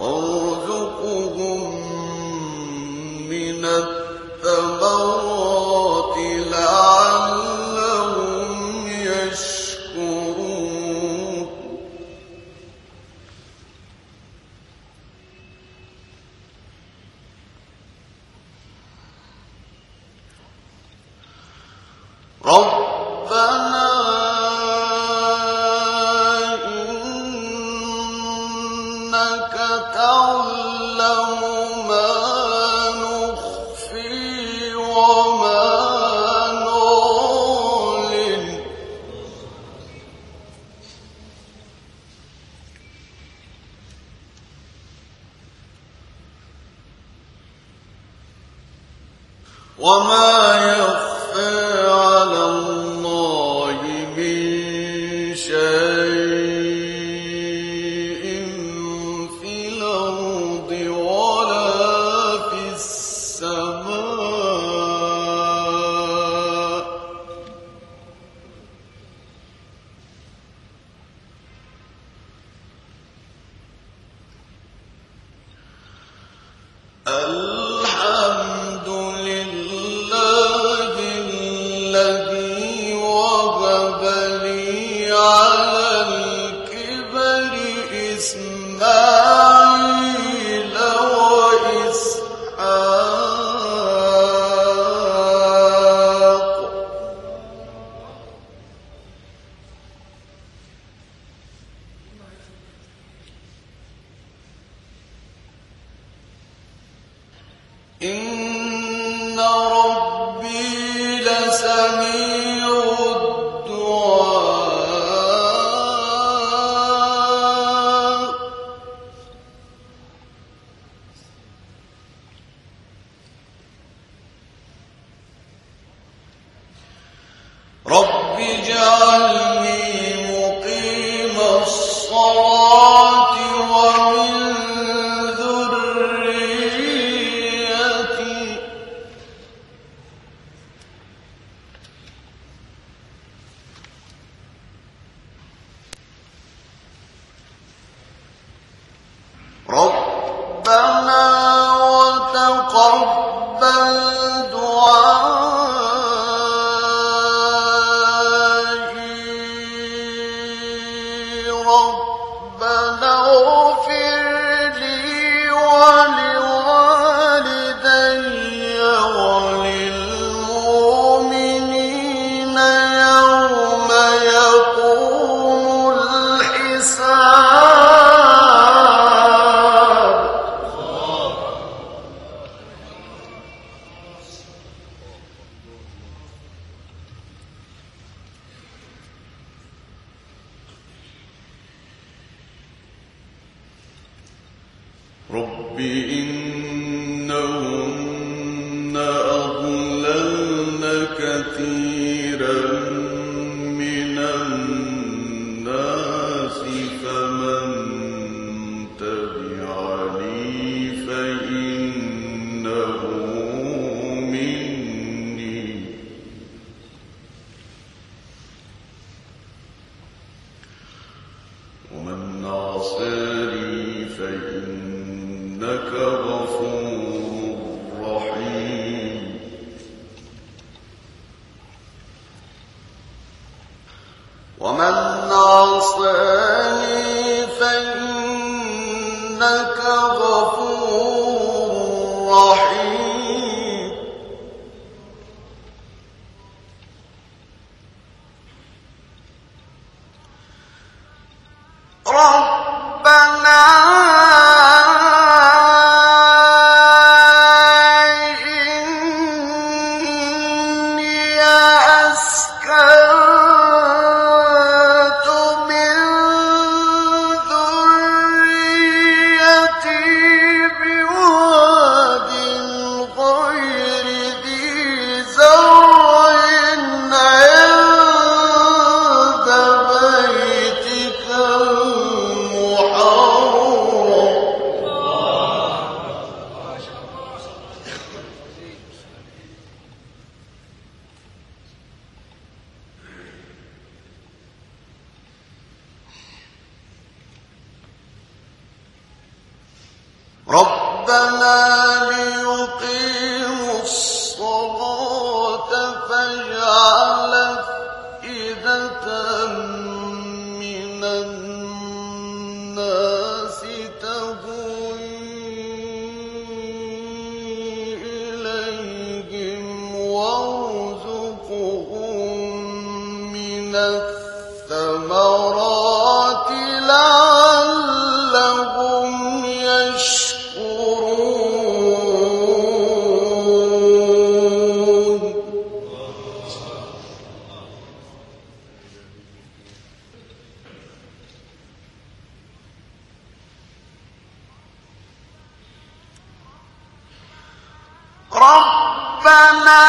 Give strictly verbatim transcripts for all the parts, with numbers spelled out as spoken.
وارزقهم من الثمرات لعلهم يشكرون ربنا إنك تعلم ما نخفي وما نعلن وما يخفى على الله من شيء في الأرض ولا في السماء الحمد لله الذي وهب لي على الكبر إسماعيل وإسحاق إن ربي لسميع الدعاء رب اجعلني مقيم الصلاة ومن ذريتي ربنا وتقبل دعائي ربنا اغفر لي ولوالدي وللمؤمنين يوم يقوم الحساب رب إنهن أضللن كثيرا من الناس فمن تبعني فإنه مني ومن عصاني فإنك غفور رحيم ومن عصاني فإنك غفور رحيم ربنا إني أسكنت من ذريتي ربنا ليقيموا الصلاة فاجعل أفئدة من الناس تهوي إليهم وارزقهم من الثمرات لعلهم يشكرون. ربنا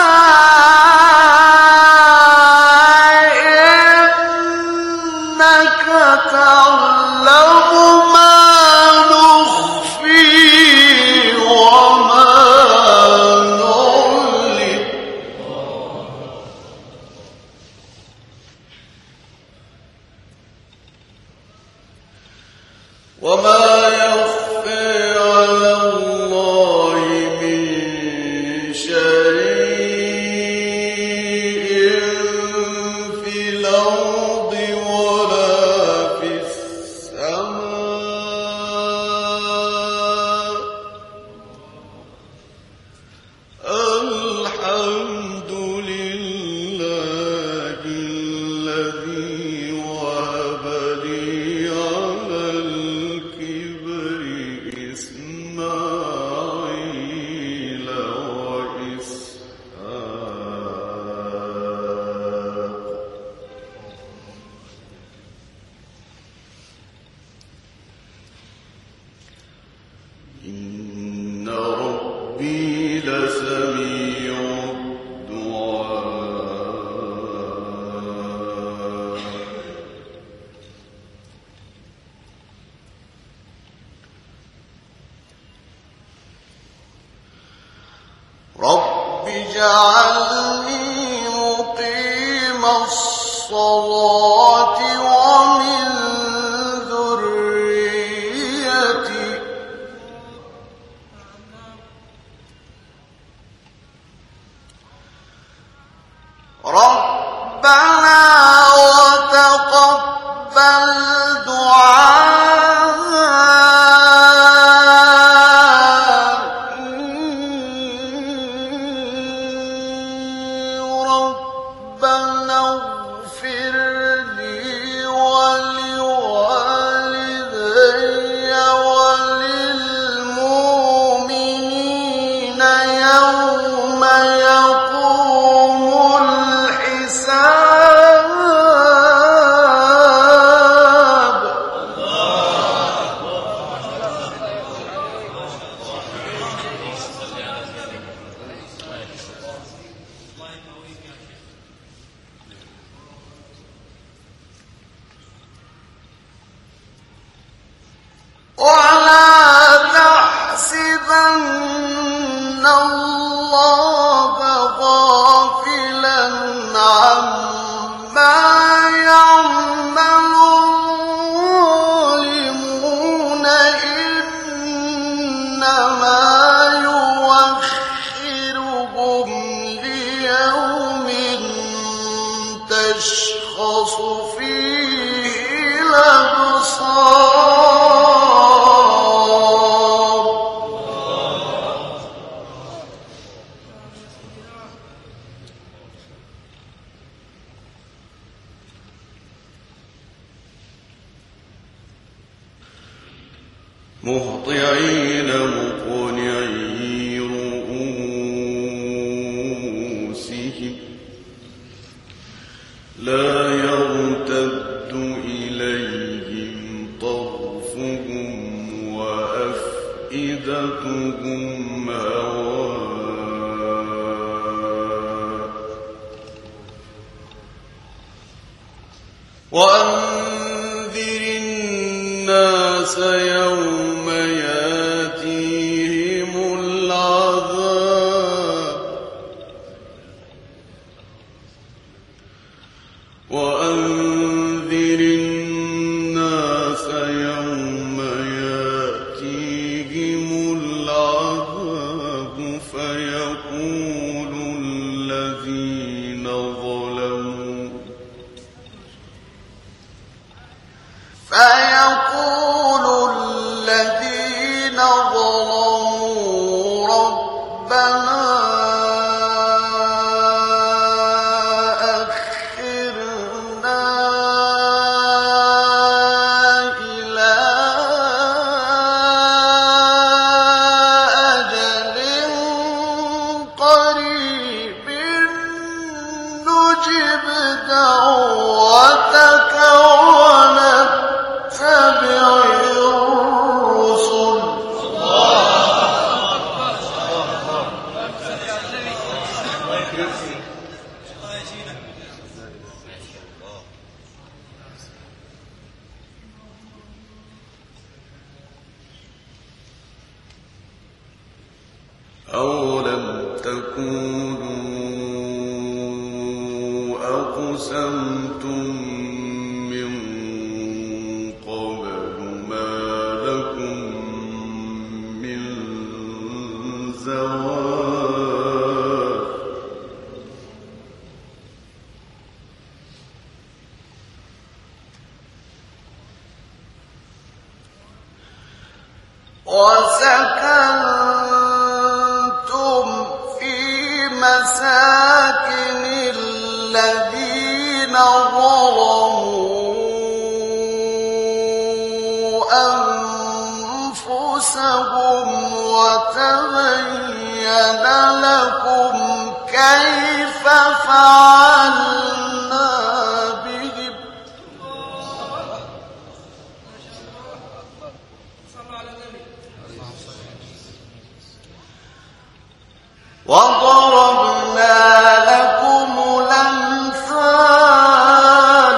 إنك تعلم ما نخفي وما نعلن وما يخفى على الله من شيء في الأرض ولا في السماء. الحمد لله الذي وهب لي على الكبر إسماعيل وإسحاق إن ربي لسميع الدعاء. رب اجعلني مقيم الصلاة ومن ذريتي ربنا وتقبل دعائي ربنا اغفر لي ولوالدي وللمؤمنين يوم يقوم الحساب. ولا تحسبن الله غافلا عما يعمل الظالمون إنما يؤخرهم ليوم تشخص فيه الأبصار. مهطعين مقنعي رؤوسهم لا يرتد إليهم طرفهم وأفئدتهم هواء. وأنذر الناس يوم ياتيهم العذاب وأنذر الناس يوم ياتيهم العذاب فيقول الذين ظلموا ربنا أخرنا إلى أجل قريب نجب دعوتك ونتبع الرسل. أولم تكونوا أقسمتم من قبل ما لكم من زوال وسكنتم في مساكن الذين ظلموا أنفسهم وتبين لكم كيف فعلنا بهم. وضربنا لكم الأمثال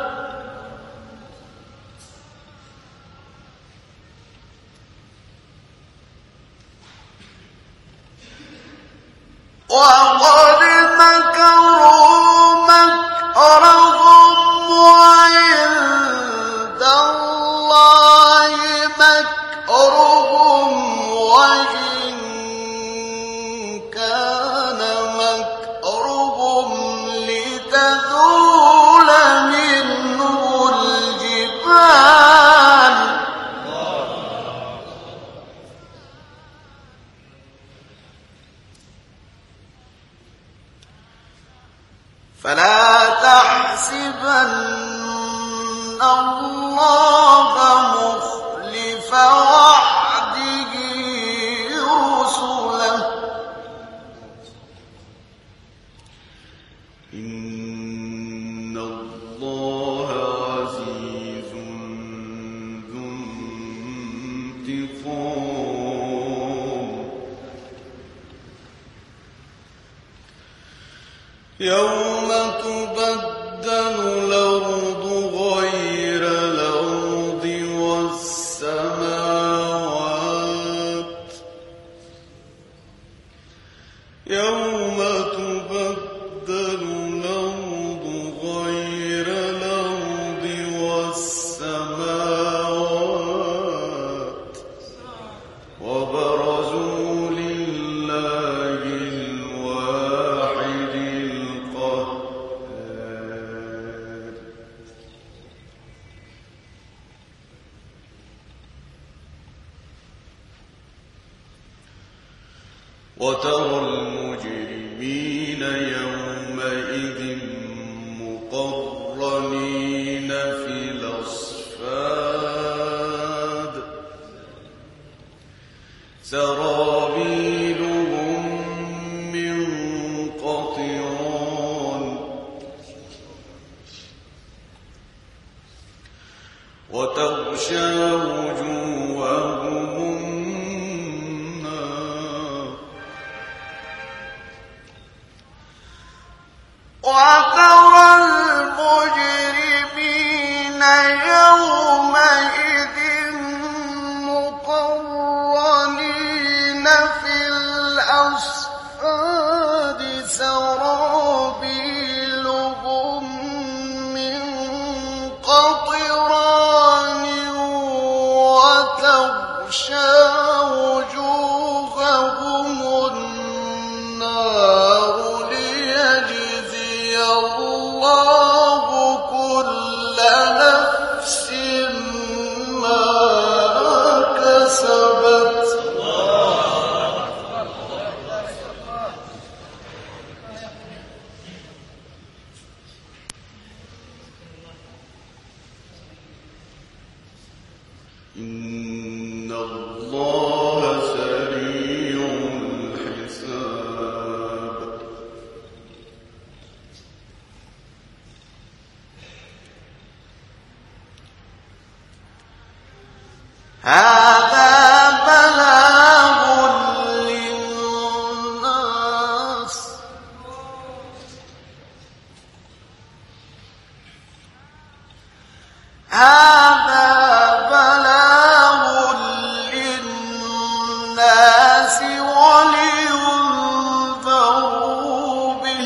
وقد مكروا مكرهم وعند الله مكرهم وإن كان مكرهم لتزول منه الجبال. فلا تحسبن الله مخلف وعده رسله إن الله عزيز ذو انتقام. يوم تبدل الأرض غير الأرض والسماوات يوم تبدل الأرض غير الأرض والسماوات وبرزوا لله الواحد القهار. وترى المجرمين يومئذ مقرنين في الأصفاد سرابيلهم من قطران وتغشى وجوههم النار. وترى المجرمين يومئذ مقرنين في الأصفاد سرابيلهم من قطران وتغشى وجوههم النار ليجزي الله كل نفس إن الله سريع الحساب. هذا بلاغ للناس هذا بلاغ للناس ولينذروا به.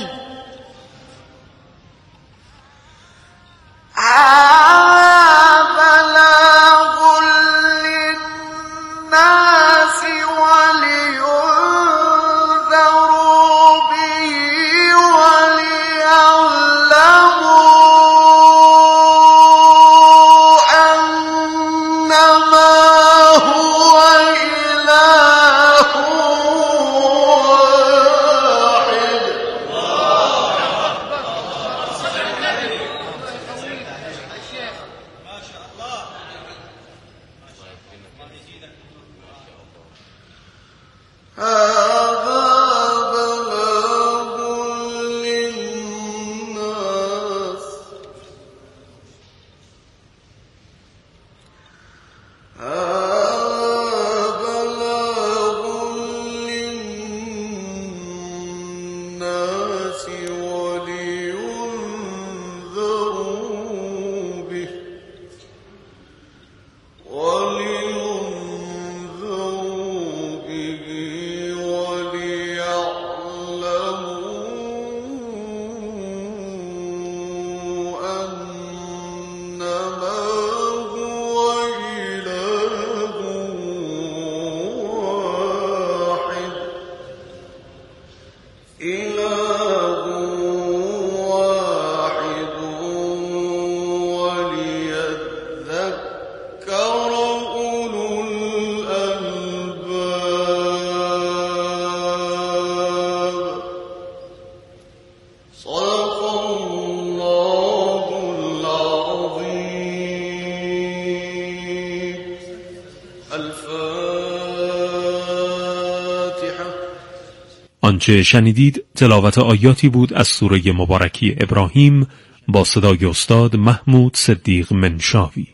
آنچه شنیدید تلاوت آیاتی بود از سوره مبارکی ابراهیم با صدای استاد محمود صدیق منشاوی.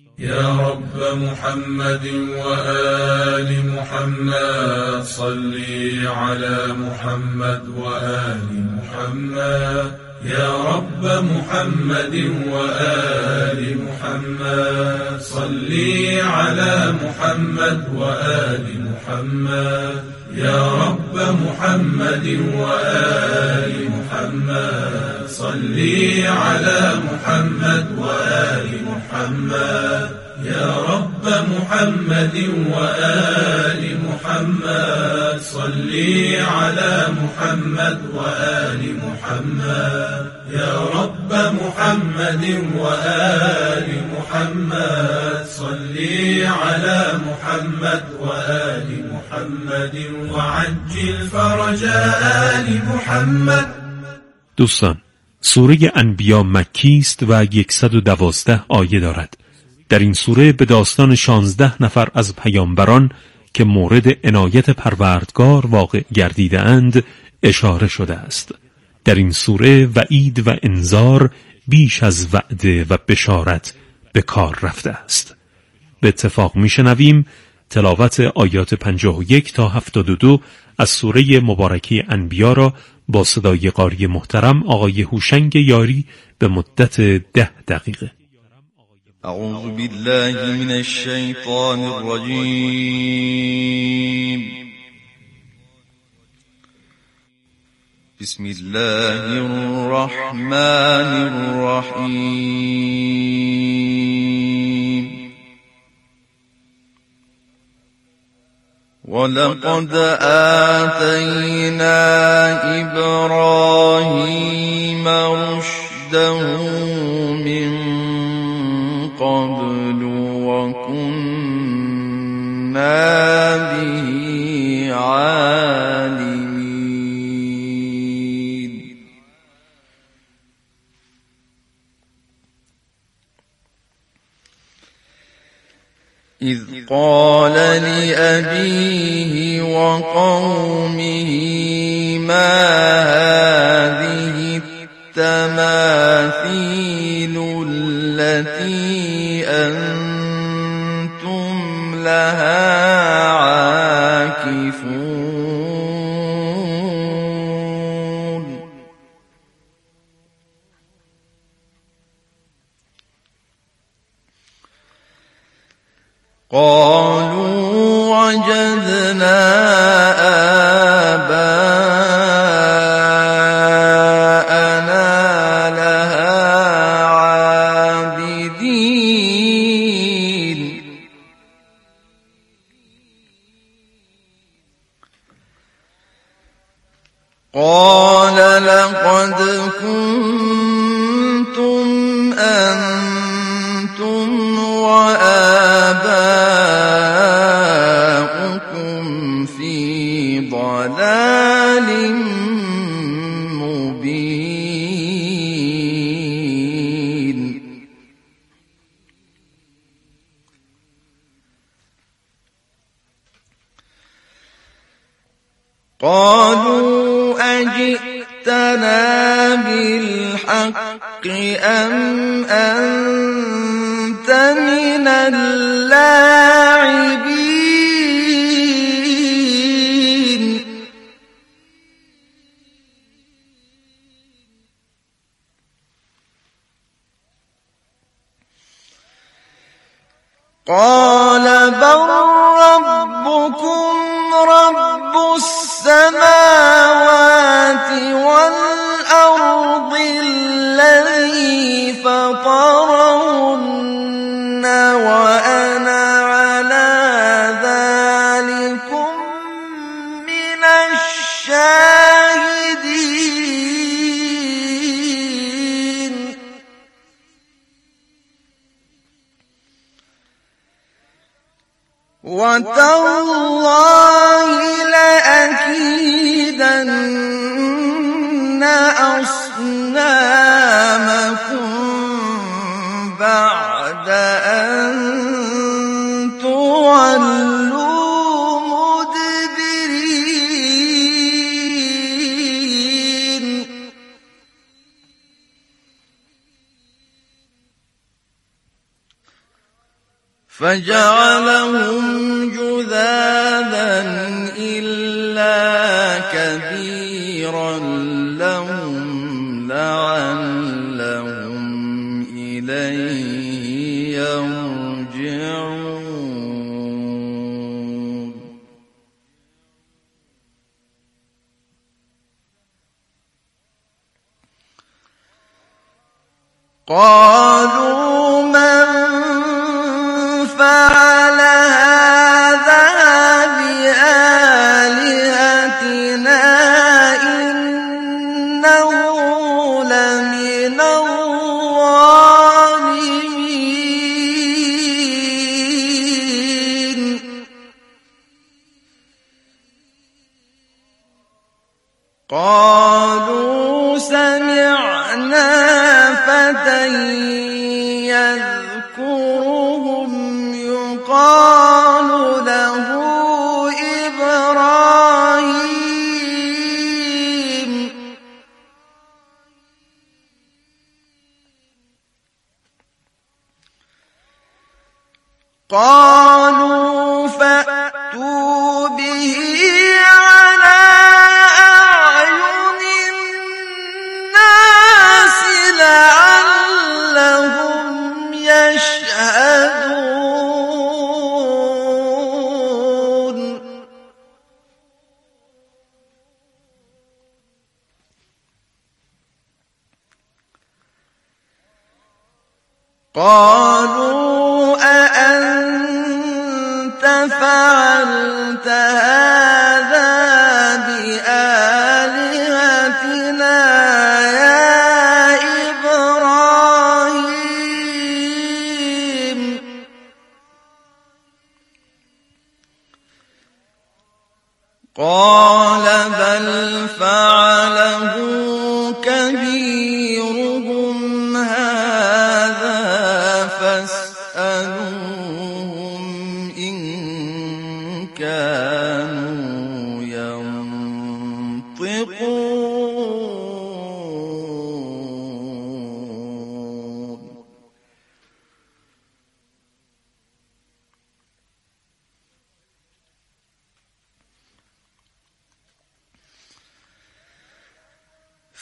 يا رب محمد وآل محمد صل على محمد وآل محمد يا رب محمد وآل محمد صل على محمد وآل محمد يا رب محمد وآل محمد صل على محمد وآل محمد يا رب محمد وآل محمد صل على محمد وآل محمد يا رب محمد وآل محمد صل على محمد وآل محمد وعجل فرج آل محمد. دوستان، سوره انبیا مکی است و صد و دوازده آیه دارد. در این سوره به داستان شانزده نفر از پیامبران که مورد عنایت پروردگار واقع گردیده اند اشاره شده است. در این سوره وعید و انذار بیش از وعده و بشارت به کار رفته است. به اتفاق میشنویم تلاوت آیات پنجاه و یک تا هفتاد و دو از سوره مبارکه انبیا را با صدای قاری محترم آقای هوشنگ یاری به مدت ده دقیقه. اعوذ بالله من الشیطان الرجیم. بسم الله الرحمن الرحیم. ولقد آتینا ابراهیم رشده من قبل وكنا به عالمين. إذ قال لأبيه وقومه ما هذه التماثيل التي أنتم لها عاكفون قالوا وجدنا آباءنا لها عابدين قال لقد كنتم أنتم وآباؤكم في ضلال مبين قالوا أجئتنا بالحق أم أنت من اللاعبين قال بل ربكم رب السماوات والأرض الذي فطرهن وأنا على ذلكم من الشاهدين وتالله لأكيدن أصنامكم بعد أن تولوا مدبرين فجعلهم جذاذا إلا كبيرا لهم لعلهم إليه يرجعون قالوا من فعل هذا بآلهتنا إنه لمن الظالمين قالوا سمعنا فتى يذكرهم يقال له إبراهيم قالوا فأتوا به على أعين الناس لعلهم يشهدون قالوا أأنت فعلت هذا بآلهتنا يا إبراهيم قال بل فعله كبيرهم هذا فاسألوهم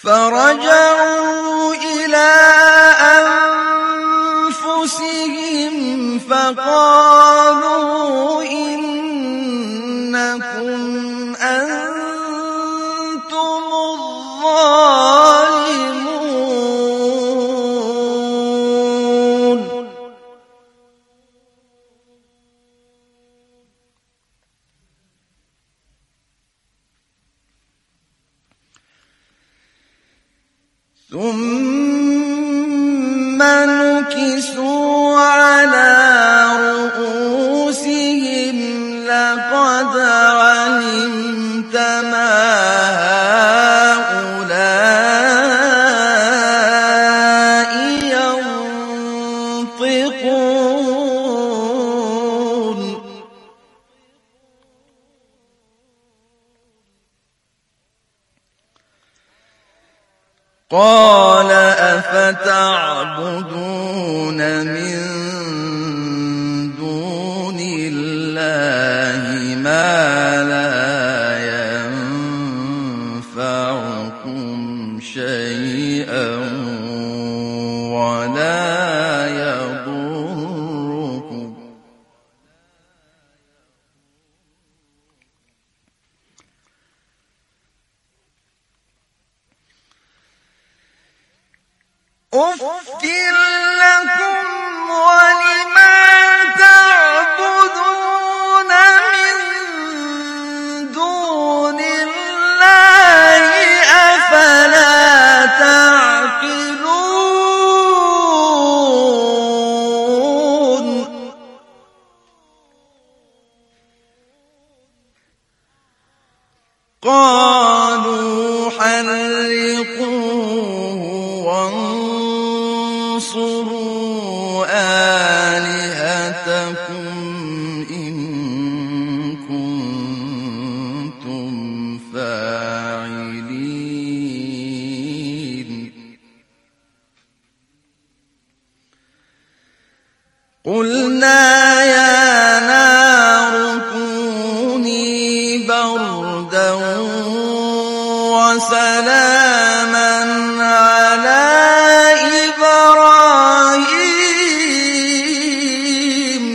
فرجعوا إلى أنفسهم فقالوا إنكم أنتم الظالمون ثم نكسوا على رؤوسهم لقد علمت ما هؤلاء ينطقون قال أفتعبدون من دون الله ما لا ينفعكم شيئا ولا يضركم أُفٍّ لكم ولما تعبدون من دون الله أفلا تعقلون قالوا حرقوه وانصروا آلهتكم إن كنتم فاعلين قلنا يا نار كوني بردا وسلاما على إبراهيم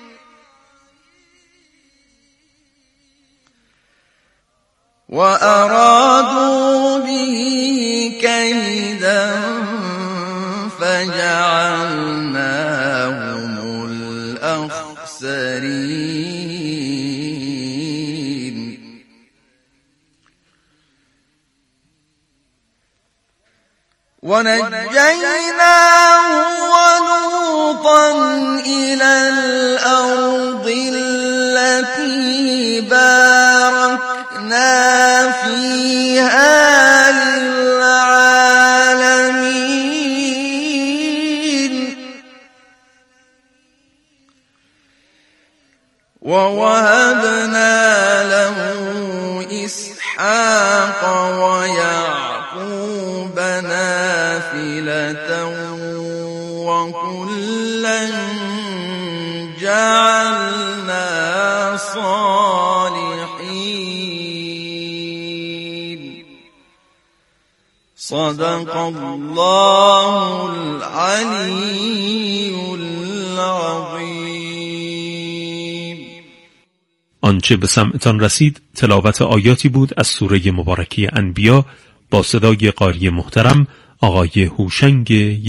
وأرادوا به كيدا فجعلناهم الأخسرين ونجيناه ولوطا إلى الأرض التي باركنا فيها للعالمين ووهبنا له إسحاق ويعقوب نافلة وكلا جعلنا صالحين صدق الله العلي العظيم. آنچه به سمعتان رسید تلاوت آیاتی بود از سوره مبارکه انبیا با صدای قاری محترم آقای هوشنگ